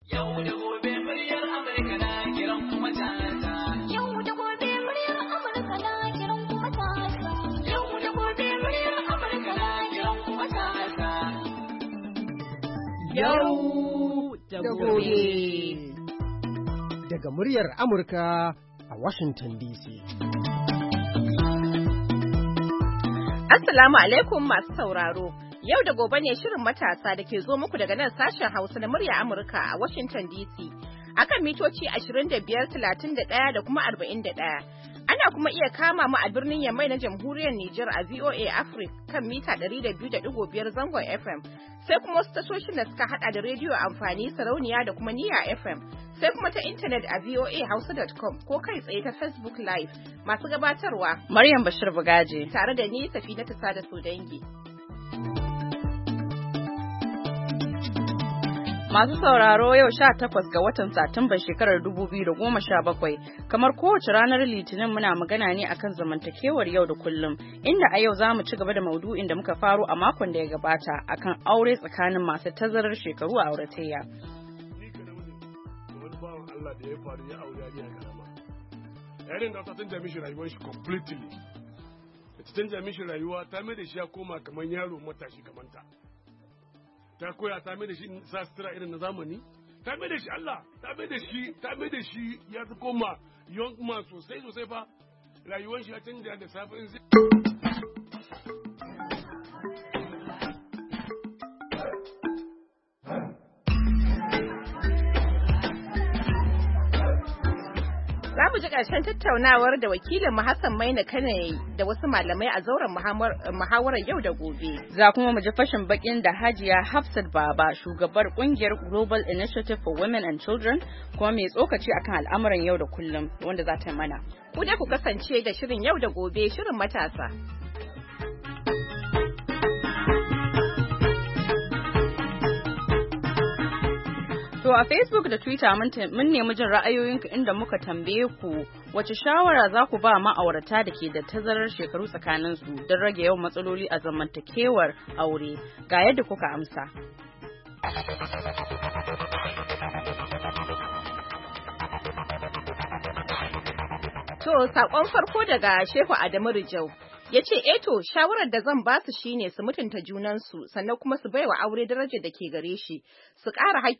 Yau da gobe muryar Amurka na kiran kuma ta. Yau da gobe muryar Amurka na kiran kuma ta. Yau da gobe muryar Amurka na kiran kuma ta. Yau da gobe. Daga muryar Amurka a Washington DC. Assalamu alaikum masu sauraro. Yau da gobe ne shirin matasa da ke zo muku daga nan sashen Hausa na murya Amurka a Washington DC. Akan mitoci 25, 31 da kuma 41. Ana kuma iya kama mu a birnin Yamai na Jamhuriyar Nijar a VOA Africa kan mita 200.5 zangon FM. Sai kuma wasu tashoshin da suka hada da rediyo amfani sarauniya da kuma niyya FM. Sai kuma ta intanet a voahausa.com ko kai tsaye ta Facebook Live. Masu gabatarwa Maryam Bashir Bugaje tare da ni Safinatu Sada Sodangi. Masu sauraro yau 18 ga watan Satumban shekarar 2017 kamar kowace ranar Litinin muna magana ne akan zamantakewar yau da kullum inda a yau za mu ci gaba da maudu'in da muka faro a makon da ya gabata akan aure tsakanin masu tazarar shekaru a auratayya. Wani bawan Allah da ya faru ya aure yarinya karama. Yarin da ta canja mishi rayuwar shi completely. Ta canja mishi rayuwa ta mai da shi ya koma kamar yaro matashi kamar ta. Ta koya ta mai da shi sa sutura irin na zamani, ta mai da shi Allah, ta mai da shi ya koma young man sosai fa, rayuwar shi ya canja da safin zai. Za mu ji ƙarshen tattaunawar da wakilin Hassan Maina Kano da wasu malamai a zauren muhawarar yau da gobe. Za kuma mu ji fashin bakin da Hajiya Hafsat Baba, shugabar kungiyar Global Initiative for Women and Children, kuma mai tsokaci akan al'amuran yau da kullum wanda za ta mana. Ku dai ku kasance da shirin yau da gobe, shirin matasa. To a Facebook da Twitter mun nemi jin ra'ayoyinku inda muka tambaye ku wace shawara za ku ba ma'aurata da ke da tazarar shekaru tsakaninsu don rage yawan matsaloli a zamantakewar aure. Ga yadda kuka amsa. To, saƙon farko daga Shehu Adamu Rijau. Ya ce, to, shawarar da zan ba su shine su mutunta junansu, sannan kuma su baiwa aure darajar da ke gare shi, su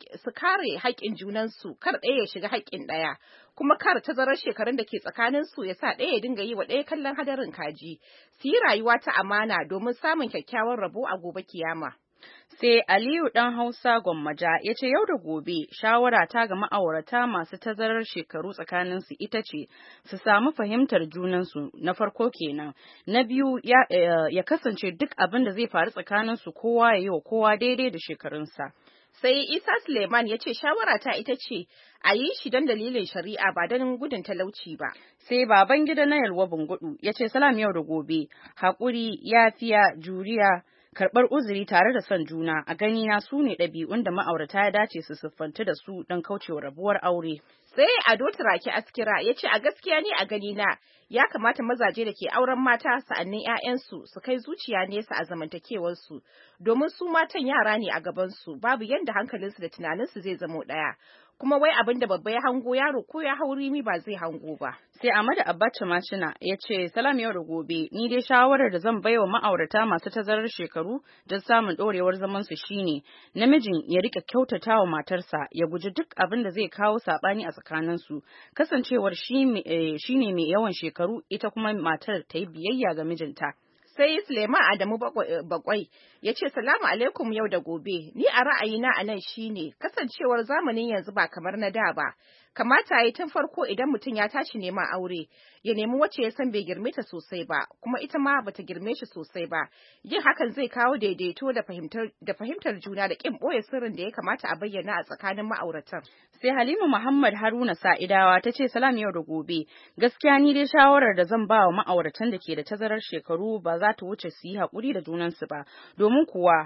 kare haƙƙin junansu, kar ɗaya ya shiga haƙƙin ɗaya, kuma kar tazarar shekarun da ke tsakaninsu ya sa ɗaya ya dinga yi wa ɗaya kallon hadarin kaji, su yi rayuwa ta amana domin samun kyakkyawan rabo a gobe kiyama. Sai Aliyu ɗan Hausa Gwammaja ya ce yau da gobe shawara ta ga ma'aurata masu tazarar shekaru tsakaninsu ita ce su samu fahimtar junansu na farko kenan. Na biyu ya kasance duk abin da zai faru tsakaninsu kowa ya yi wa kowa daidai da shekarunsa. Sai Isa Suleiman ya ce shawara ta ita ce a yi shi don dalilin shari'a ba don gudun talauci ba. Sai baban gida na Yalwa Bungudu ya ce salam yau da gobe, haƙuri, yafiya, juriya, karɓar uzuri tare da son juna a ganina su ne ɗabi'un da ma'aurata ya dace su siffantu da su don kaucewa rabuwar aure. Sai Ado Turaki Askira ya ce a gaskiya ne a ganina ya kamata mazaje da ke auren mata sa'annin 'ya'yansu su kai zuciya nesa a zamantakewarsu domin su matan yara ne a gabansu babu yadda hankalinsu da tunaninsu zai zamo ɗaya. Kuma wai abin da babba ya hango yaro ko ya hauri mi ba zai hango ba. Sai Ahmadu Abacha Macina ya ce salam yau da gobe ni dai shawarar da zan baiwa ma'aurata masu tazarar shekaru don samun ɗorewar zaman su shine namijin ya rika kyautata wa matarsa ya guji duk abin da zai kawo saɓani a tsakaninsu kasancewar shi ne mai yawan shekaru ita kuma matar ta yi biyayya ga mijinta. Sai Suleiman Adamu Bakwai ya ce salamu alaikum yau da gobe, ni a ra'ayina a nan shine kasancewar zamanin yanzu ba kamar na da ba, kamata yi tun farko idan mutum ya tashi neman aure, ya nemi wacce ya san bai girme ta sosai ba, kuma ita ma bata girme shi sosai ba, yin hakan zai kawo daidaito da fahimtar juna da ƙin ɓoye sirrin da ya kamata a bayyana a tsakanin ma'auratan. Sai Halima Muhammad Haruna Sa'idawa ta ce salam yau da gobe, gaskiya ni dai shawarar da zan ba wa ma'auratan da ke da tazarar shekaru ba za ta wuce su yi haƙuri da junansu ba, domin kuwa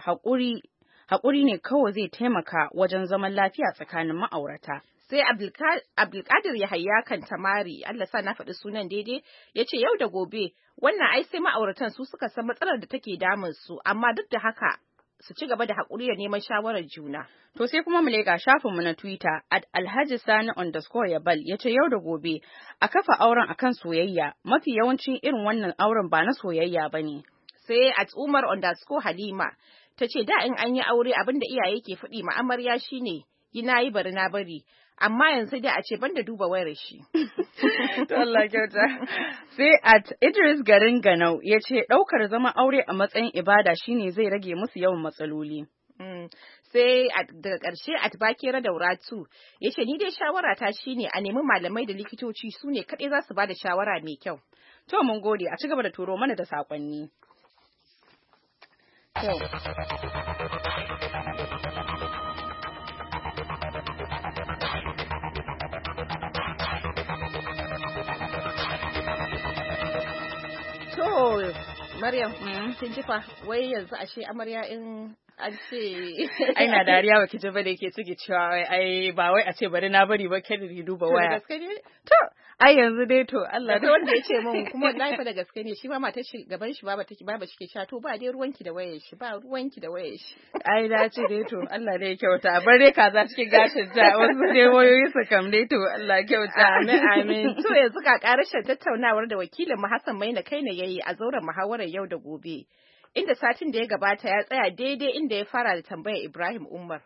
haƙuri ne kawai zai taimaka wajen zaman lafiya tsakanin ma'aurata. Sai Abdulkadir Yahaya Kantamari, Allah sa na faɗi sunan daidai, ya ce yau da gobe, wannan ai sai ma'auratan su suka san matsalar da take damun su, amma duk da haka su ci gaba da haƙuri da neman shawarar juna. To sai kuma mu leƙa shafinmu na Twitter @Alhaji Sani_Yabal ya ce yau da gobe a kafa auren akan soyayya, mafi yawancin irin wannan auren ba na soyayya ba ne. Sai @Umar_Halima ta ce da in an yi aure abinda iyaye ke faɗi ma amarya shine yi na yi bari na bari, amma yanzu dai a ce banda duba wayar shi. To Allah kyauta. Sai @Idris Garin Ganau ya ce ɗaukar zama aure a matsayin ibada shine zai rage musu yawan matsaloli. Sai daga ƙarshe @Bakera Dauratu ya ce ni dai shawara ta shine a nemi malamai da likitoci su ne kaɗai za su ba da shawara mai kyau. To mun gode, a ci gaba da turo mana da saƙonni. To Maryam, kin ji fa wai yanzu ashe amarya in an ce ai na dariya ba ki ji ba da yake ciki cewa ai ba wai a ce bari na bari ba kada ki duba waya. Gaske ne? To ai yanzu dai to Allah da wanda ya ce min kuma wallahi fa da gaske ne shi ma matar shi gaban shi baba shi ke sha to ba dai ruwanki da wayar shi ba ruwanki da wayar shi. Ai da ce dai to Allah dai kyauta bar dai kaza cikin gashin ta wasu dai wayoyi su kam dai to Allah kyauta. Amin. To yanzu ga karashin tattaunawar da wakilin mu Hassan Maina Kaina yayi a zauren muhawarar yau da gobe. Inda satin da ya gabata ya tsaya daidai inda ya fara da tambayar Ibrahim Umar.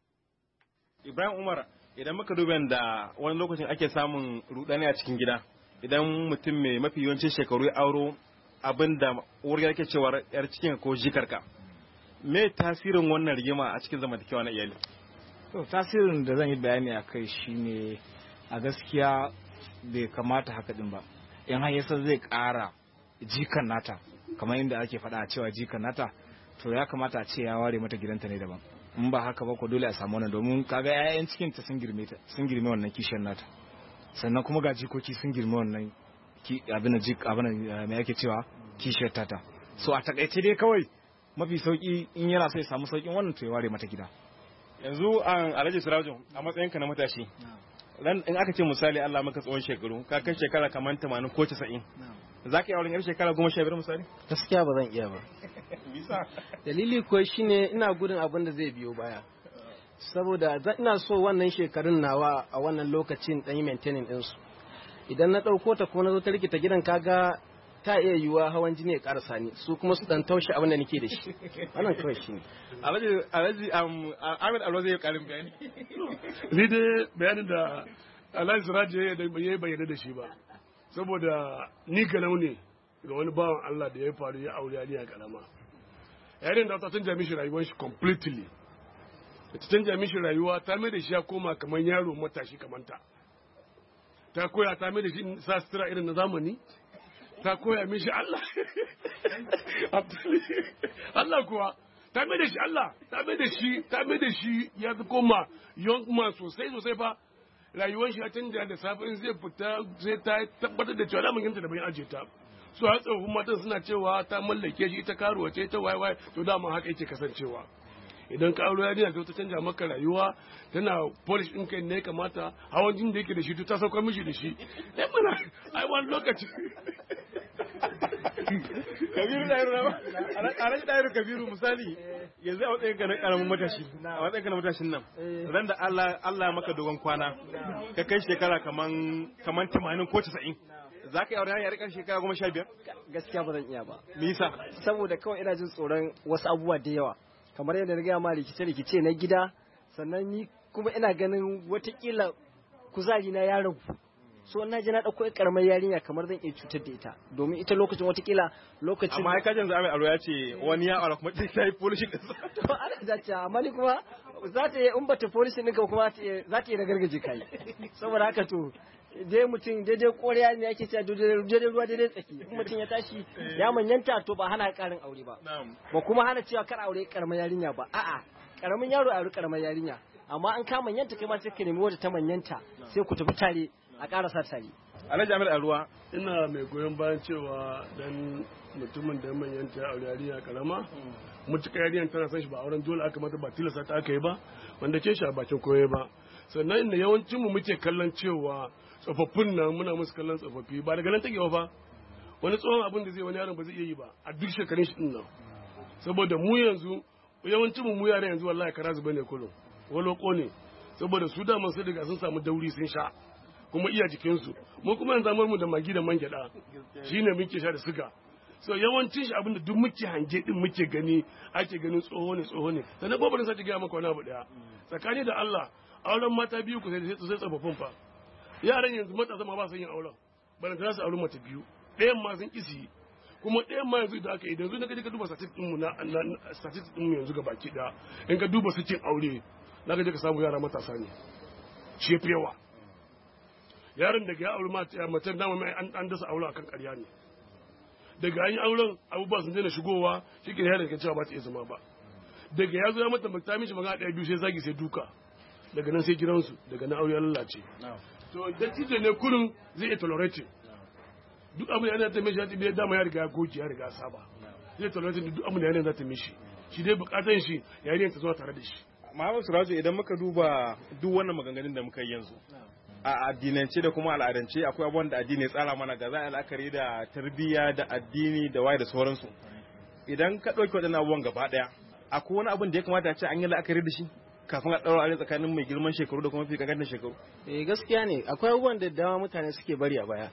Ibrahim Umar, idan muka duba da wani lokacin ake samun rudani a cikin gida, idan mutum mai mafi yawancin shekaru ya auro abin da uwar yake cewa yar cikin ko jikarka, me tasirin wannan rigima a cikin zamantakewa na iyali? To tasirin da zan yi bayani a kai shine a gaskiya bai kamata haka din ba. In har yasa zai ƙara jikan nata kamar inda ake faɗa a cewa jikan nata, to ya kamata a ce ya ware mata gidanta ne daban. In ba haka ba ko dole a samu wannan, domin kaga 'ya'yan cikin ta sun girme wannan kishiyar nata, sannan kuma ga jikoki sun girme wannan abin me yake cewa kishiyar tata. So a takaice dai kawai mafi sauki in yana so ya samu saukin wannan to ya ware mata gida. Yanzu an Alhaji Sirajo a matsayinka na matashi, in aka ce misali Allah maka tsawon shekaru, ka kai shekara kamar 80 ko 90, za ka yi auren yar shekara 15 misali? Gaskiya ba zan iya ba. Dalili ko shine ina gudun abin da zai biyo baya. Saboda ina so wannan shekarun nawa a wannan lokacin dan yi maintaining ɗinsu. Idan na ɗauko ta ko na zo ta rikita gidan kaga ta iya yiwuwa hawan jini ya karasa ni, su kuma su dan taushe abin da nake da shi. Wannan kawai shine. Alhaji Ahmed Alwa zai yi ƙarin bayani. Ni dai bayanin da Alhaji Sirajo ya yi bayyana da shi ba. Saboda ni ganau ne ga wani bawan Allah da ya faru ya aure yarinya karama. Yarin da ta canja mishi rayuwar shi completely. Ta canja mishi rayuwa, ta mai da shi ya koma kamar yaro matashi kamar ta. Ta koya ta mai da shi sa sutura irin na zamani. Ta koya mishi Allah. Allah kuwa ta mai da shi Allah, ta mai da shi ya koma young man sosai fa. Rayuwar shi ya canja da safe in zai fita sai ta tabbatar da cewa daman ganta da bayan aje ta. Su har tsofaffin matan suna cewa ta mallake shi, ita karuwa ce, ta waye to dama haka yake kasancewa. Idan ka aure yarinya ta canja maka rayuwa, tana polish ɗin kai ne ya kamata, hawan jin da yake da shi to ta saukar mishi da shi. Ɗan mana ai wani lokaci. Kabiru Kabiru misali yanzu a matsayin ka na karamin matashi, a matsayin ka na matashin nan, ran da Allah maka dogon kwana, ka kai shekara kaman 80 ko 90, za ka yi aure ya rika shekara 15? Gaskiya ba zan iya ba. Me yasa? Saboda kawai ina jin tsoron wasu abubuwa da yawa, kamar yadda na gaya ma rikice na gida, sannan ni kuma ina ganin watakila kuzari na ya ragu. So na je na dauko karamar yarinya kamar zan iya cutar da ita, domin ita lokacin watakila lokacin amma kai yanzu Ahmed Aro ya ce wani ya aure kuma sai yi polish din to ana da ta amma ni kuma za ta yi in bata polish din ka kuma za ta yi gargaje kai, saboda haka to dai mutum daidai koriya ne ake cewa daidai ruwa daidai tsaki, in mutum ya tashi ya manyanta to ba hana karin aure ba, ba kuma hana cewa kar aure karamar yarinya ba, a'a karamin yaro aure karamar yarinya, amma an ka manyanta kai ma sai ka nemi wata ta manyanta sai ku tafi tare a ƙara sa tare. Alhaji Ahmed Alwa, ina mai goyon bayan cewa dan mutumin da manyanta aure yarinya karama, mutuka yarinya tana son shi ba auren dole aka mata ba tilasta ta aka yi ba, wanda ke shi a bakin koye ba. Sannan inda yawancin mu muke kallon cewa tsofaffin nan muna musu kallon tsofaffi ba daga nan take ba. Wani tsohon abin da zai wani yaron ba zai iya yi ba a duk shekarun shi din nan. Saboda mu yanzu yawancin mu yara yanzu wallahi kara zuba ne kullum waloko ne saboda su da sun riga sun samu dauri sun sha kuma iya jikinsu mu kuma yanzu mu da magi da man gyada shine muke sha da suga so yawancin shi abinda duk muke hange din muke gani ake ganin tsoho ne sannan babu sai ga maka wani abu daya tsakani da Allah auren mata biyu ku sai tsofaffin fa yaran yanzu matasa ma ba su yin auren bana za su auri mace biyu ɗayan ma sun kisi kuma ɗayan ma yanzu da aka yi yanzu na ka duba statistics mu na statistics mu yanzu ga baki da in ka duba sakin aure na ka je ka samu yara matasa ne shi yafi yawa yaron daga ya auri macen dama mai an dasa aure akan ƙarya ne daga an yi auren abubuwa sun daina shigowa shi ke yaron ka cewa ba ta iya zama ba daga ya zo ya mata ta mishi magana ɗaya biyu sai zagi sai duka daga nan sai gidansu daga nan aure ya lalace to dattijo ne kurin zai iya tolerate duk abin da yana ta mishi ya tibe dama ya riga ya goge ya riga ya saba zai tolerate duk abin da yana za ta mishi shi dai bukatan shi yayin ta zuwa tare da shi Muhammad Surajo idan muka duba duk wannan maganganun da muka yi yanzu a addinance da kuma al'adance akwai abubuwan da addini ya tsara mana ga za a la'akari da tarbiyya da addini da waye da sauransu idan ka ɗauki waɗannan abubuwan gaba ɗaya akwai wani abin da ya kamata a ce an yi la'akari da shi kafin a ɗaura aure tsakanin mai girman shekaru da kuma fi kankan shekaru gaskiya ne akwai abubuwan da dama mutane suke bari a baya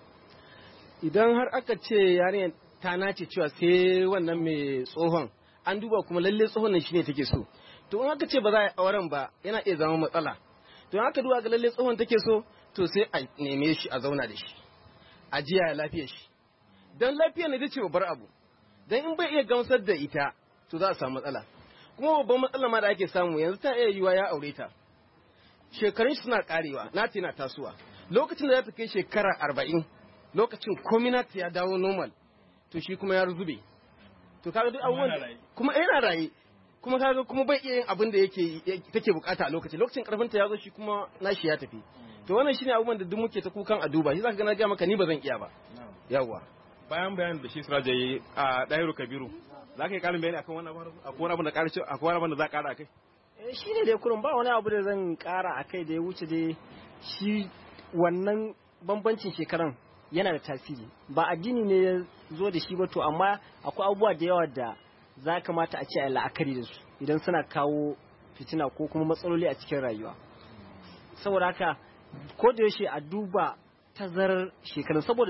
idan har aka ce yarinyar ta nace cewa sai wannan mai tsohon an duba kuma lalle tsohon nan shine take so to in aka ce ba za a yi auren ba yana iya zama matsala to in aka duba ga lalle tsohon take so to sai a neme shi a zauna da shi a jiya ya lafiyar shi dan lafiyar ne ce babbar abu dan in bai iya gamsar da ita to za a samu matsala kuma babban matsala ma da ake samu yanzu ta iya yiwa ya aure ta shekarun suna karewa nata yana tasowa lokacin da za ta kai shekara 40 lokacin kominati ya dawo normal to shi kuma ya zube to kaga duk abubuwan kuma yana raye kuma kaga kuma bai iya yin abin da take bukata a lokacin karfinta ya zo shi kuma nashi ya tafi to wannan shine abubuwan da duk muke ta kukan a duba shi zaka ga na ga maka ni ba zan iya ba yawa bayan da shi Surajo yayi a Dahiru Kabiru za ka yi kalin bayani akan wannan akwai wani abin da ƙara ce akwai wani abin da za ka ƙara akai shine dai kurun ba wani abu da zan ƙara akai da ya wuce dai shi wannan bambancin shekaran yana da tasiri ba addini ne ya zo da shi ba to amma akwai abubuwa da yawa da za kamata a ce a la'akari da su idan suna kawo fitina ko kuma matsaloli a cikin rayuwa saboda haka ko da yaushe a duba tazarar shekarun saboda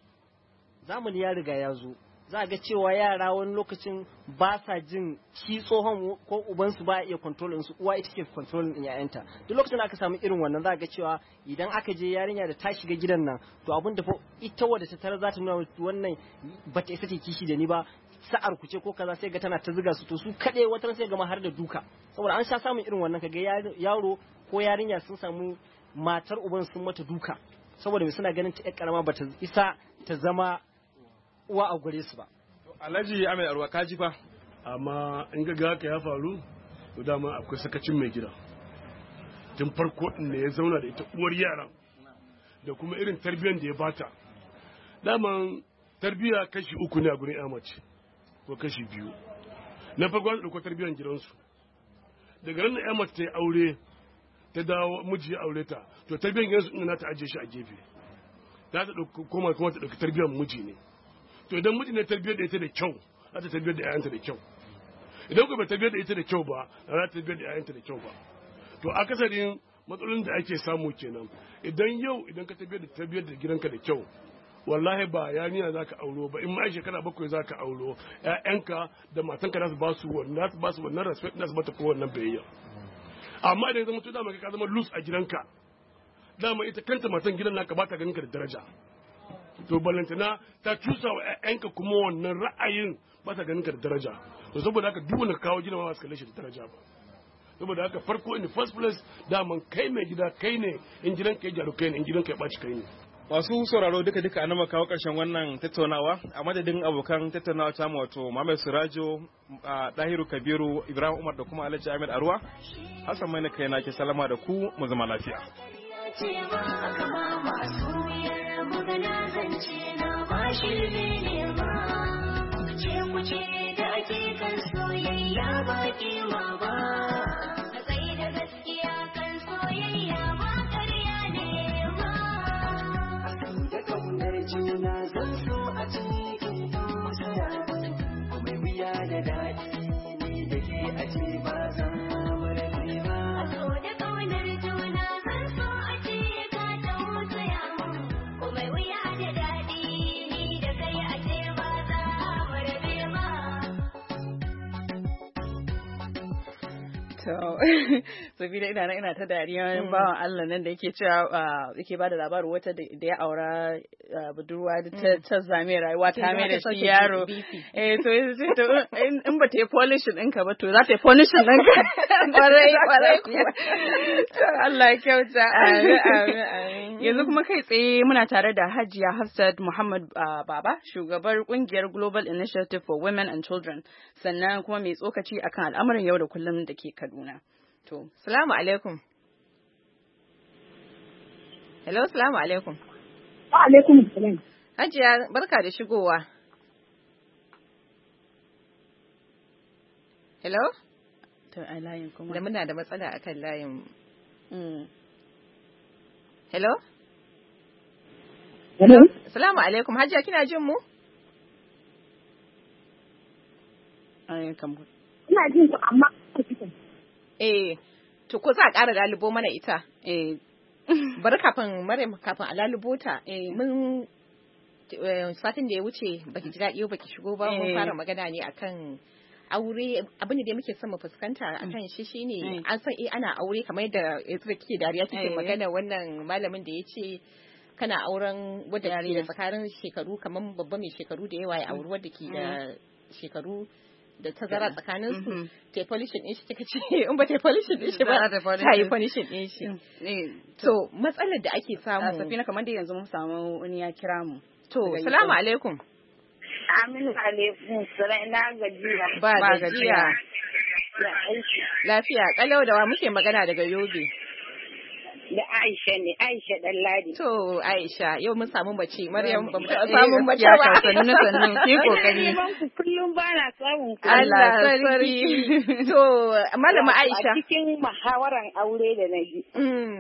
zamani ya riga ya zo za a ga cewa yara wani lokacin ba sa jin shi tsohon ko ubansu ba iya kontrolin su uwa ita ke kontrolin din yayanta duk lokacin da aka samu irin wannan za a ga cewa idan aka je yarinya da ta shiga gidan nan to abin da ita wadda ta tara za ta nuna wannan ba ta isa ta kishi da ni ba sa'ar ku ce ko kaza sai ga tana ta zuga su to su kaɗai wata sai gama har da duka saboda an sha samun irin wannan kaga yaro ko yarinya sun samu matar uban sun mata duka saboda mai suna ganin ta ƴar karama ba ta isa ta zama uwa a gure su ba. Alhaji Ahmed Arwa kaji fa. Amma in ga haka ya faru, to dama akwai sakacin mai gida. Tun farko din ne ya zauna da ita uwar yaran da kuma irin tarbiyyar da ya bata. Daman tarbiyya kashi 3 ne a gurin amace ko kashi 2. Na farko an dauko tarbiyyar gidansu. Daga ran da amace ta yi aure ta dawo miji ya aure ta, to tarbiyyar gidansu din na ta ajiye shi a gefe. Ta dauko kuma ta dauki tarbiyyar miji ne. To idan mutum ne tarbiyyar da ita da kyau za ta tarbiyyar da 'ya'yanta da kyau idan kuma tarbiyyar da ita da kyau ba za ta tarbiyyar da 'ya'yanta da kyau ba to akasarin matsalolin da ake samu kenan idan ka tarbiyyar da gidanka da kyau wallahi ba yarinya za ka auro ba in ma shekara 7 za ka auro 'ya'yanka da matanka za su ba su wannan respect za su bata ko wannan biyayya amma idan zama to dama ka zama loose a gidanka dama ita kanta matan gidan naka ba ta ganin ka da daraja to balantana ta cusa wa ƴaƴanka kuma wannan ra'ayin ba ta ganin ka da daraja to saboda haka duk wanda kawo gina ma ba su kalle shi da daraja ba saboda haka farko in the first place daman kai mai gida kai ne in gidan ka ya gyaru kai ne in gidan ka ya ɓaci kai ne masu sauraro duka an nama kawo ƙarshen wannan tattaunawa a madadin abokan tattaunawa ta wato Muhammad Surajo Dahiru Kabiru Ibrahim Umar da kuma Alhaji Ahmed Arwa Hassan Maina kai na ke salama da ku mu zama lafiya magana zance na ba shirme ne ba ce kuce da ake kan soyayya ba kewa ba a tsaye da gaskiya kan soyayya ba karya ne ba a kan da kaunar juna zan so a cikin tausaya kuma wuya da daɗi ne da ke a Sabida ina ta dariya bawan Allah nan da yake cewa yake bada labarin wata da ya aura budurwa ta zame rayuwa ta mai da shi yaro. To in ba ta yi polishin ɗinka ba to za ta yi polishin ɗinka. Kwarai kuwa. Allah ya kyauta. Yanzu kuma kai tsaye muna tare da Hajiya Hafsat Muhammad Baba, shugabar kungiyar Global Initiative for Women and Children, sannan kuma mai tsokaci akan al'amuran yau da kullum da ke Kaduna. To, salamu alaikum. Hello, salamu alaikum. Wa alaikum salam. Hajiya, barka da shigowa. Hello? To, a layin kuma. Da muna da matsala akan layin. Hello? Hello? Salamu alaikum. Hajiya, kina jin mu? Ina jin ku amma to ko za a ƙara lalubo mana ita? Bari kafin a lalubo ta, mun satin da ya wuce baki ji daɗi baki shigo ba mun fara magana ne akan aure abin da muke son mu fuskanta akan shi shine an san ana aure kamar yadda kike dariya kike magana wannan malamin da ya ce kana auren wadda ke da tsakanin shekaru kamar babba mai shekaru da yawa ya auri wadda ke da shekaru da tazara tsakanin su ta polishin din shi kika ce in ba ta polishin din shi ba ta yi polishin din shi to matsalar da ake samu Safina kamar da yanzu mun samu wani ya kira mu to assalamu alaikum. Aminu alaikum salam ina gajiya. Ba gajiya. Lafiya kalau da wa muke magana daga Yobe. Da Aisha ne, Aisha Ɗanladi. To Aisha, yau mun samu mace, Maryam ba mu taɓa samun mace ba. Sannu, ki kokari. Kullum ba na samun ku. Allah sarki. To Malama Aisha. A cikin muhawaran aure da na ji.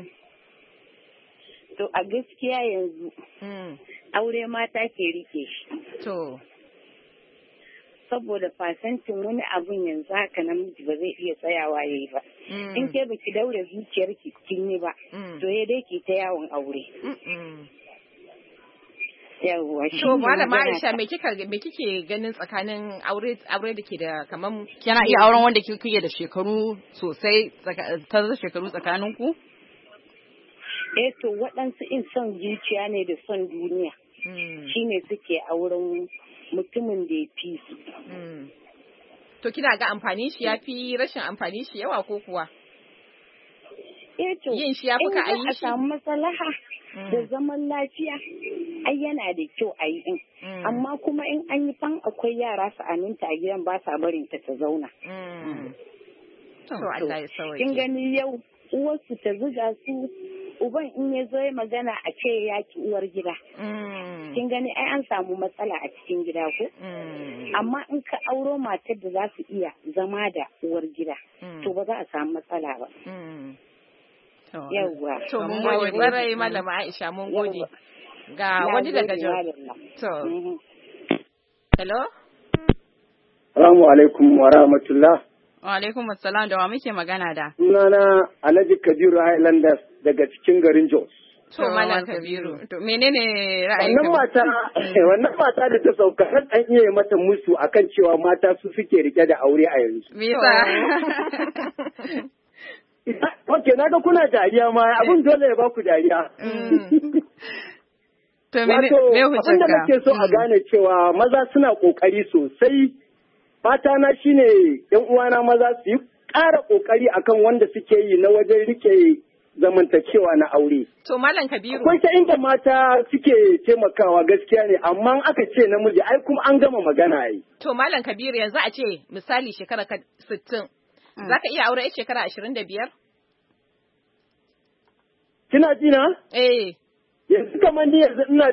To a gaskiya yanzu, aure mata ke rike shi. To. Saboda fasantin wani abun yanzu haka namiji ba zai iya tsayawa ya yi ba. In ke baki daure zuciyarki kin yi ba, to ya dai ki ta yawon aure. Yawwa shi. To Malama Aisha me kike ganin tsakanin aure da ke da kaman kina iya auren wanda kike da shekaru sosai shekaru tsakanin ku? To waɗansu in son zuciya ne da son duniya. Shi ne suke auren mutumin da ya fi su. To kina ga amfani shi ya fi rashin amfani shi yawa ko kuwa? To yin shi ya fi ka ayi shi. In za a samu maslaha da zaman lafiya, ai yana da kyau a yi in. Amma kuma in an yi fan akwai yara su aminta a gidan ba sa barin ta zauna. To Allah ya sauke. Kin gani yau uwarsu ta zuga su uban in ya zo magana a ce ya ki uwar gida. Kin gani ai an samu matsala a cikin gida ko? Amma in ka auro matar da za su iya zama da uwar gida, to ba za a samu matsala ba. Yawwa. To mun gode kwarai Malama Aisha mun gode. Ga wani daga Jos. To. Hello? Assalamu alaikum wa rahmatullah. Wa alaikum assalam da wa muke magana da? Sunana Alhaji Kabiru Highlanders daga cikin garin Jos. To Malam Kabiru. To menene ra'ayinka? Wannan mata da ta sauka har an iya mata musu akan cewa mata su suke rike da aure a yanzu. Me yasa? Ok, na ga kuna dariya ma abun dole ya ba ku dariya. To me hujjarka? Abin da nake so a gane cewa maza suna kokari sosai. Fata na shine yan uwana maza su yi ƙara kokari akan wanda suke yi na wajen rike zamantakewa na aure. To Malam Kabiru. Akwai ta inda mata suke taimakawa gaskiya ne, amma aka ce namiji ai kuma an gama magana yi. To Malam Kabiru yanzu a ce misali shekara 60. Za ka iya aure a shekara 25? Kina ji na? Yanzu kamar ni yanzu ina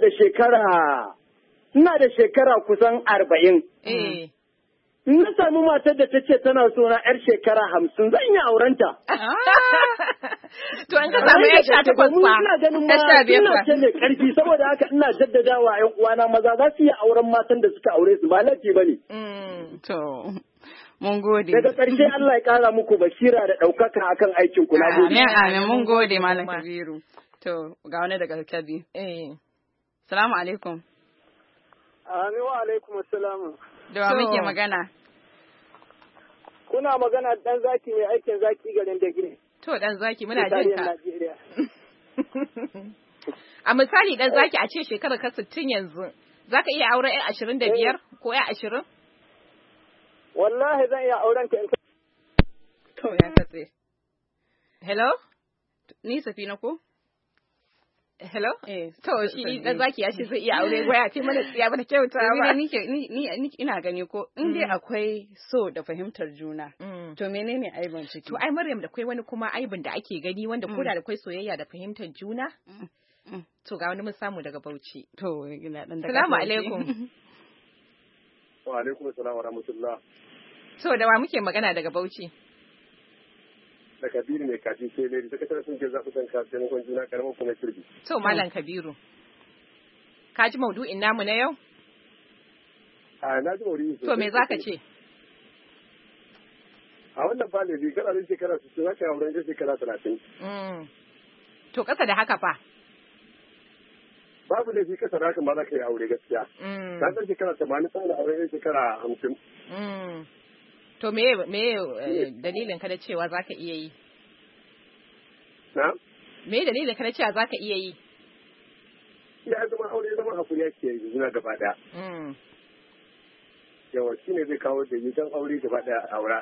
da shekara kusan 40. In na sami matar da ta ce tana so na 'yar shekara 50 zan yi aurenta. To an ka samu 'yar 18 fa. Ina ganin ma ina ce mai karfi saboda haka ina jaddadawa 'yan uwana maza za su yi auren matan da suka aure su ba laifi bane. To mun gode. Daga ƙarshe Allah ya ƙara muku basira da ɗaukaka akan aikin ku. Amin mun gode Malam Kabiru. To ga wani daga Kebbi. Salamu alaikum. Amin wa alaikum assalamu. Da wa muke magana? Kuna magana dan zaki mai aikin zaki garin da gine. To dan zaki muna jin ka. A misali dan zaki a ce shekarar ka 60 yanzu, zaka iya auren 25 ko 20? Wallahi zan iya auren ka in to ya katse. Hello? Ni Safina ko? Hello? To shi dan zaki ya ce zai iya aure goya ce mana tsiya bata kyauta ba. Ni ina gani ko in dai akwai so da fahimtar juna. To menene aibin ciki? To ai Maryam da kai wani kuma aibin da ake gani wanda koda da kai soyayya da fahimtar juna. To ga wani mun samu daga Bauchi. To ina dan daga. Assalamu alaikum. Wa alaikum assalam wa rahmatullah. To da wa muke magana daga Bauchi? Da Kabiru ne kaji sai dai sakataren sun ke zaɓuɓɓukan kasuwancin juna karamar kuma kirbi. To Malam Kabiru. Ka ji maudu'in namu na yau? Na ji maudu'in. To me zaka ce? A wannan ba ne kana da shekara 60 zaka auren da shekara 30. To kasa da haka fa? Babu da shi kasa da haka ma za ka yi aure gaskiya. Ka san shekara 80 sai da auren shekara 50. To me dalilin ka da cewa zaka iya yi? Na? Me dalilin ka da cewa zaka iya yi? Ya zama aure zama hakuri yake yi zuna gaba daya. Yawa shi ne zai kawo da yidan aure gaba daya a aura.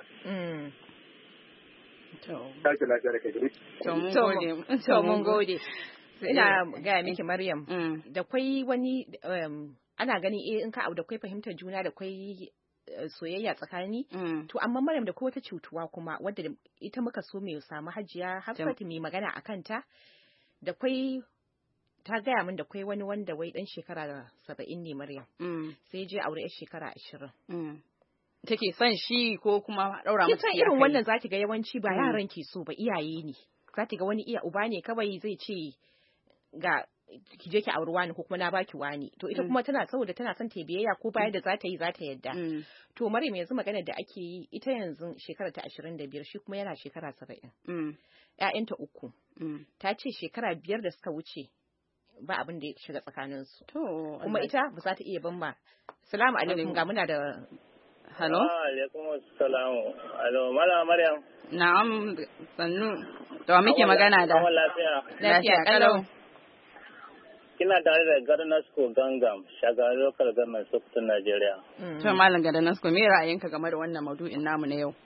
Tashi lafiya da kai. To mun gode. Ina gaya miki Maryam, da kwai wani ana gani in ka abu da kwai fahimtar juna da kwai soyayya tsakani to amma Maryam da ko wata cutuwa kuma wadda ita muka so mai samu Hajiya Hafsat mai magana akan ta da kwai ta gaya min da kwai wani wanda wai dan shekara 70 ne Maryam sai je aure yar shekara 20 take son shi ko kuma daura mata ita irin wannan zaki ga yawanci ba yaran ke so ba iyaye ne zaki ga wani iya uba ne kawai zai ce ga ki je ki auri wani ko kuma na baki wani to ita kuma tana saboda tana son ta biyayya ko bayan da za ta yi za ta yadda to Maryam yanzu magana da ake yi ita yanzu shekara ta 25 shi kuma yana shekara 70 ƴaƴanta 3 ta ce shekara 5 da suka wuce ba abin da ya shiga tsakanin su kuma ita ba za ta iya bamba. Assalamu alaikum ga muna da Hello? Alaikum assalamu. Hello, Malama Maryam. Na'am, sannu. Da wa muke magana da? Lafiya kalau. Kina tare da Garnasko Gangam, shagarar local government Sokoto, Najeriya. To Malam Garnasko, me ra'ayinka game da wannan maudu'in namu na yau?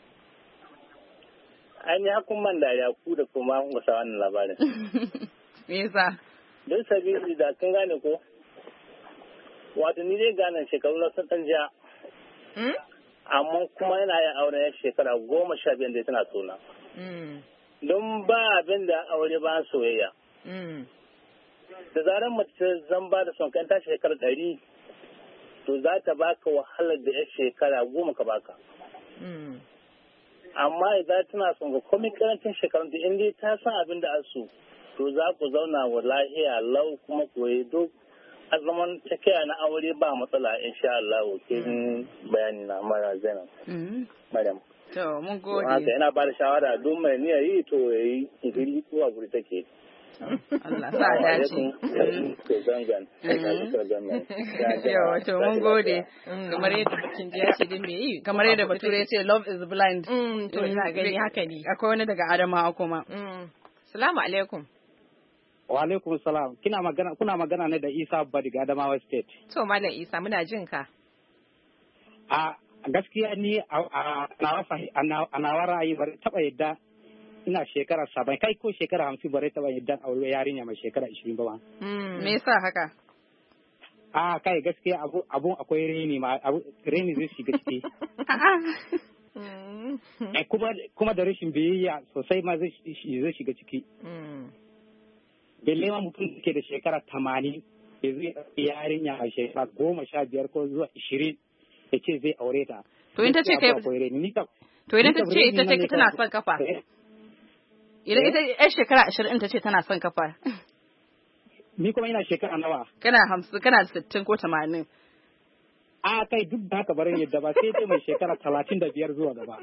Ai ni hakun man da ya ku da kuma kun ga wannan labarin. Me yasa? Don sabili da kin gane ko? Wato ni dai gane shekaru na sun ja. Amma kuma yana yin auren shekara 15 da tana sona. Don ba abin da aure ba soyayya. Da zarar mace zan ba da son kan ta shekara 100 to za ta baka wahalar da ya shekara 10 ka baka. Amma idan tana son ga komai karancin shekarun da inda ta san abin da asu to za ku zauna wa lahiya lau kuma koyi duk a zaman tafiya na aure ba matsala insha Allah kin bayani na mara Zainab. Madam. To mun gode. Haka yana ba da shawara duk mai niyyar yi to yayi igiri ko a guri take. Allah sa dace. Yawa to mun gode. Kamar yadda bakin ji ya ce din me yi. Kamar yadda Bature ya ce love is blind. To ina gani haka ne. Akwai wani daga Adamawa kuma. Assalamu alaikum. Wa alaikum salam. Kuna magana ne da Isa Badiga Adamawa State. To Malam Isa muna jin ka. A gaskiya ni a nawa ra'ayi bari taba yadda ina shekara 70 kai ko shekara 50 bari taba yadda aure yarinya mai shekara 20 ba. Me yasa haka? A kai gaskiya abun akwai reni reni zai shiga ciki. Kuma da rashin biyayya sosai ma zai shiga ciki. Belle ma mutum ke da shekara 80 ya zai yarinya a shekara 15 ko zuwa 20 ya ce zai aure ta. To in ta ce kai to idan ta ce ita ce tana son kafa. Idan ita yar shekara 20 ta ce tana son kafa. Ni kuma ina shekara nawa? Kana 50 kana 60 ko 80. A kai duk da haka barin yadda ba sai dai mai shekara 35 zuwa gaba.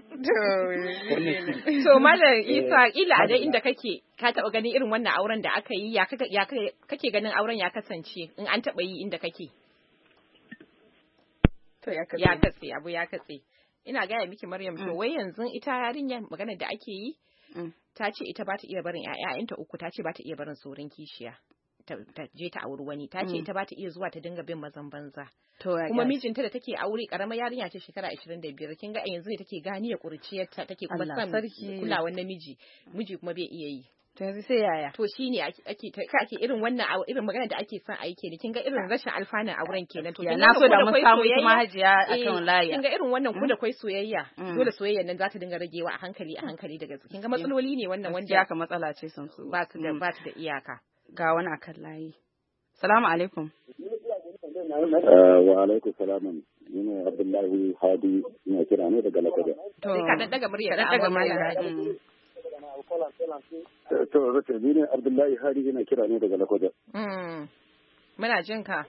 So Malam Isa ila a dai inda kake ka taba ganin irin wannan auren da aka yi ya kake ganin auren ya kasance in an taba yi inda kake? To ya katse abu ya katse. ina gaya miki Maryam to wai yanzu ita yarinya magana da ake yi ta ce ita ba ta iya barin ƴaƴanta uku, ta ce ba ta iya barin saurin kishiya ta je ta auri wani, ta ce ita ba ta iya zuwa ta dinga bin mazan banza. Kuma mijinta da take aure karamar yarinya ce shekara 25, kin ga yanzu ne take gani ya kurciyarta, take kuma san kulawar namiji, miji kuma bai iya yi. To yanzu sai yaya? To shine ake irin wannan irin magana da ake son aike ne. Kin ga irin rashin alfanun auren kenan. To na so da mun samu kuma Hajiya akan layi. Kin ga irin wannan ku da kai soyayya. Dole soyayyar nan za ta dinga ragewa a hankali daga kin ga matsaloli ne wannan wanda ya ka matsala ce san su. Ba su da iyaka. Ga wani akan layi. Salamu alaikum. Wa alaikum salam. Ni Abdullahi Hadi ina kira ne daga Lakwaja. To ka daga murya. To race ni ne Abdullahi Hadi ina kira ne daga Lakwaja. Muna jin ka.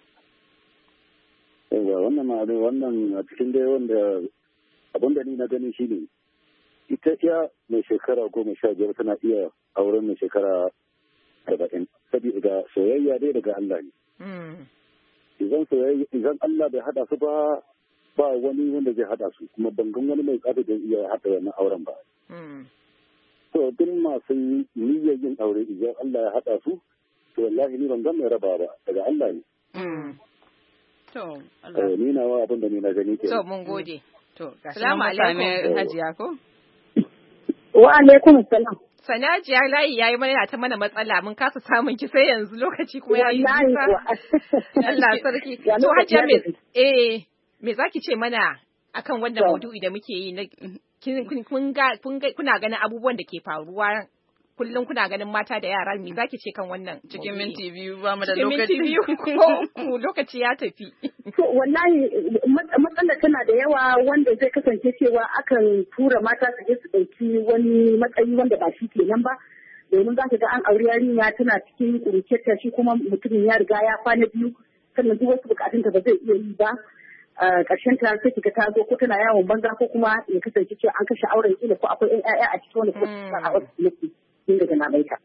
Wannan a cikin dai wanda abin da ni na gani shi ne ita iya mai shekara 15 tana iya auren mai shekara 40 saboda soyayya dai daga Allah ne. Idan Allah bai hada su ba wani wanda zai hada su, kuma bangan wani mai tsada da iya hada wannan auren ba. To duk masu niyyar yin aure idan Allah ya hada su, to wallahi ni ban ga mai raba ba daga Allah ne. To ni na wa abin da ni na gani ke. To mun gode. To assalamu alaikum Hajiya ko? Wa alaikum assalam. Sanajiya layi yayi mana ta mana matsala, mun kasa samun ki sai yanzu lokaci kuma yayi nisa. Allah sarki. To Hajiya me zaki ce mana akan wannan maudu'i da muke yi na kuna ganin abubuwan da ke faruwa kullum, kuna ganin mata da yara, me zaki ce kan wannan? Cikin minti biyu ba mu da lokaci. Cikin minti biyu ko lokaci ya tafi. To wallahi matsalar tana da yawa wanda zai kasance cewa akan tura mata su je su ɗauki wani matsayi wanda ba shi kenan ba. Domin za ka ga an auri yarinya tana cikin ƙuruciyarta, shi kuma mutumin ya riga ya kwana biyu, sannan duk wasu bukatunta ba zai iya yi ba. Ƙarshen ta sai kiga ta zo ko tana yawon banza ko kuma ya kasance cewa an kashe auren kila ko akwai ƴaƴa a cikin wani ko a wasu lokaci din daga na baita.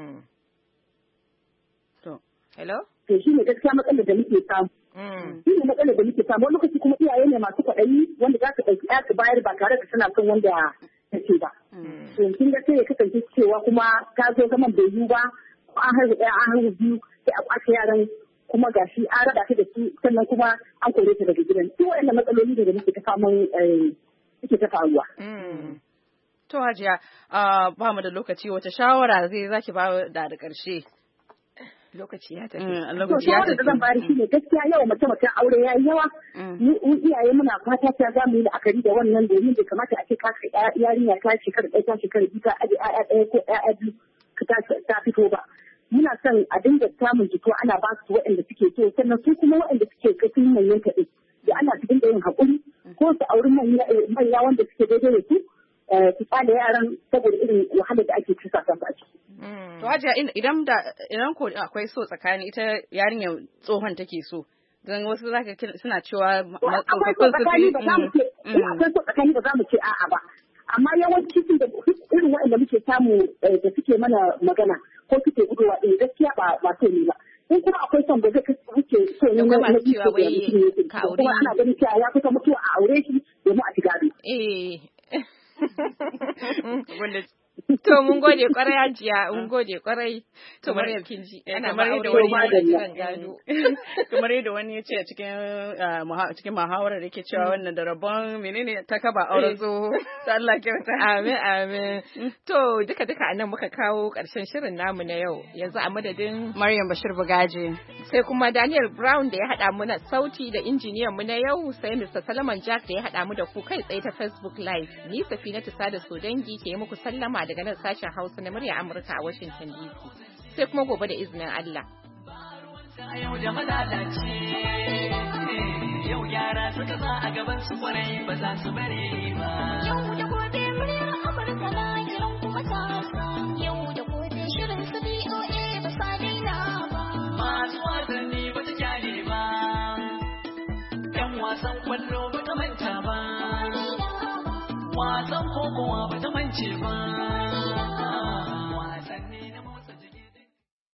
To, hello? To shi ne gaskiya matsalar da muke samu. Shi ne matsalar da muke samu. Wani lokaci kuma iyaye ne masu kwaɗayi wanda za su ɗauki ƴa su bayar ba tare da suna son wanda take ba. To kin ga sai ya kasance cewa kuma ta zo zaman bai yiwu ba, ko an haihu ɗaya an haihu biyu sai a ƙwace yaran kuma gashi an raba ta da su, sannan kuma an kore ta daga gidan. Duk waɗannan matsaloli ne da muke ta faman suke ta faruwa. To Hajiya, ba mu da lokaci, wace shawara zaki ba da ƙarshe? Lokaci ya tafi. To shawara da zan bari shine gaskiya yawa mace aure yayi yawa. Mu iyaye muna fata ta za mu yi la'akari da wannan, domin bai kamata a ce ka yarinya ta shekara ɗaya ta shekara biyu ta aje ƴaƴa ɗaya ko ƴaƴa biyu ta fito ba. Muna son a dinga samun jituwa ana ba su waɗanda suke so, sannan su kuma waɗanda suke kafin manyan kaɗai da ana su dinga yin haƙuri ko su auri manya wanda suke daidai da su tsale yaran saboda irin wahalar da ake cusa kan ba ciki. To Hajiya, idan ko akwai so tsakani, ita yarinyar tsohon take so, don wasu zaka suna cewa akwai so tsakani ba za mu ce akwai so tsakani ba za mu ce a'a ba, amma yawanci da irin waɗanda muke samu da suke mana magana ko suke gudowa ɗin gaskiya ba so ne ba. In kuma akwai son da zai wuce so ne na biyu da kuma ana ganin cewa ya kusa mutuwa a aure shi domin a shiga gado. To mun gode kwarai Hajiya, mun gode kwarai. To Maryam kin ji ana kamar yadda wani ya gado. Kamar yadda wani ya ce a cikin muhawarar yake cewa wannan da rabon menene ta kaba auren zo. Ta Allah kyauta. Amin amin. To duka anan muka kawo karshen shirin namu na yau. Yanzu a madadin Maryam Bashir Bugaje, sai kuma Daniel Brown da ya hada mu na sauti da injiniyan mu na yau, sai Mr. Solomon Jack da ya hada mu da ku kai tsaye ta Facebook Live. Ni Safinatu Sada Sodangi ke muku sallama daga nan sashen Hausa na murya Amurka a Washington DC. Sai kuma gobe da izinin Allah. Yau da malalace, yau gyara suka sa a gaban su kwarai ba za su bare ba. Yau da gobe murya Amurka na kiran kuma tasa. Yau da gobe shirin su BOA ba sa daina ba. Masu wasanni ba ta kyale ba. Yan wasan kwallo ba ta manta ba. Wasan kokowa ba ta mance ba.